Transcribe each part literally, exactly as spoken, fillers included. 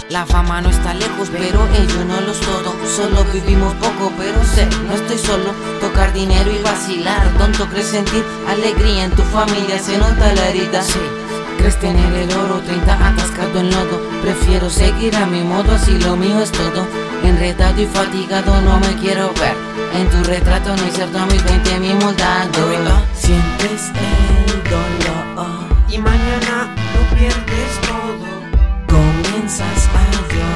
La fama no está lejos, pero ello no lo es todo. Solo vivimos poco, pero sé, no estoy solo. Tocar dinero y vacilar, tonto crees sentir alegría en tu familia, se nota la herida. Sí. Crees tener el oro, treinta atascado en lodo. Prefiero seguir a mi modo, así lo mío es todo. Enredado y fatigado no me quiero ver. En tu retrato no inserto a mis veinte mi moldado. Sientes el dolor y mañana lo pierdes todo. Comienzas a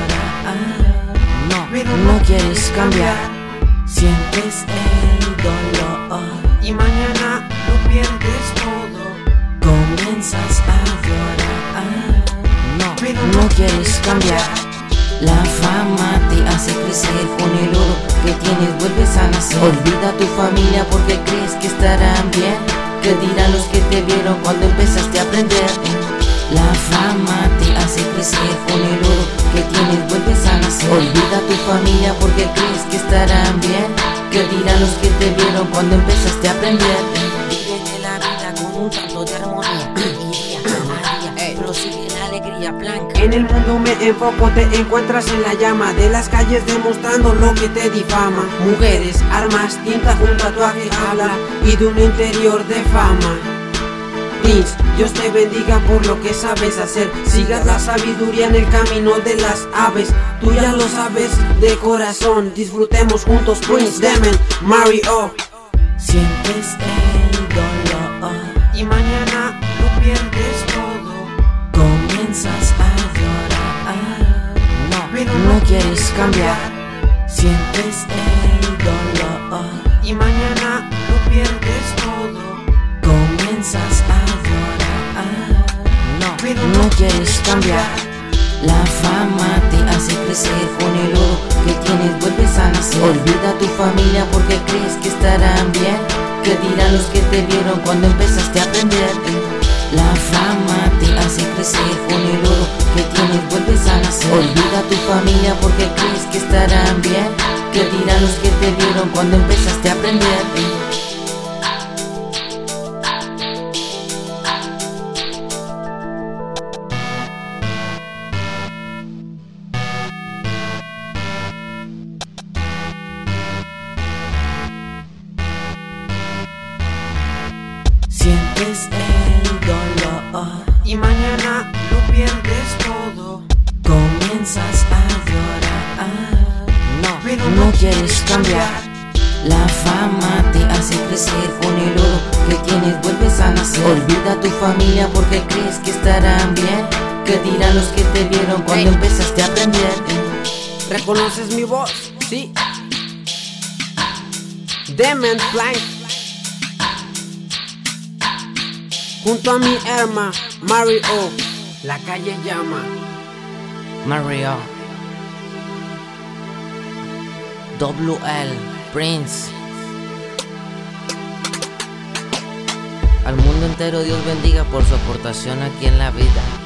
llorar, No, pero no quieres cambiar. Sientes el dolor y mañana lo pierdes todo. Comienzas a llorar, No, pero no quieres cambiar. la fama te hace crecer. Con el oro que tienes vuelves a nacer. Olvida a tu familia porque crees que estarán bien. ¿Qué dirán los que te vieron cuando empezaste a aprender? La fama te hace crecer. Con el oro que tienes vuelves a nacer. Olvida a tu familia porque crees que estarán bien. ¿Qué dirán los que te vieron cuando empezaste a aprender? Vive la vida con un tanto de armonía. Y día a día prosigue la alegría blanca. En el mundo me enfoco, te encuentras en la llama de las calles demostrando lo que te difama. Mujeres, armas, tinta, un tatuaje habla y de un interior de fama. Prince, Dios te bendiga por lo que sabes hacer. Sigas la sabiduría en el camino de las aves. Tú ya lo sabes de corazón. Disfrutemos juntos, Prince, Demon, Mario. Sientes el dolor Y mañana lo pierdes todo. Comienzas a llorar, No, pero no quieres cambiar. Sientes el dolor Y mañana lo pierdes todo. Comienzas a llorar, No, pero no quieres cambiar. la fama te hace crecer. Con el oro que tienes vuelves a nacer. Olvida a tu familia porque crees que estarán bien. ¿Qué dirán los que te vieron cuando empezaste a aprender? La fama te hace crecer. Con el oro que tienes vuelves a nacer. Olvida a tu familia porque crees que estarán bien. ¿Qué dirán los que te vieron cuando empezaste a aprender? Sientes el dolor Y mañana lo pierdes todo. Comienzas a llorar, No, pero no quieres cambiar. la fama te hace crecer. Con el oro que tienes vuelves a nacer. Olvida a tu familia porque crees que estarán bien. ¿Qué dirán los que te vieron cuando Hey. empezaste a aprender? ¿Reconoces mi voz? Sí. Demon Blank. Junto a mi hermana Mario. La calle llama. Mario W L Prince. Al mundo entero Dios bendiga por su aportación aquí en la vida.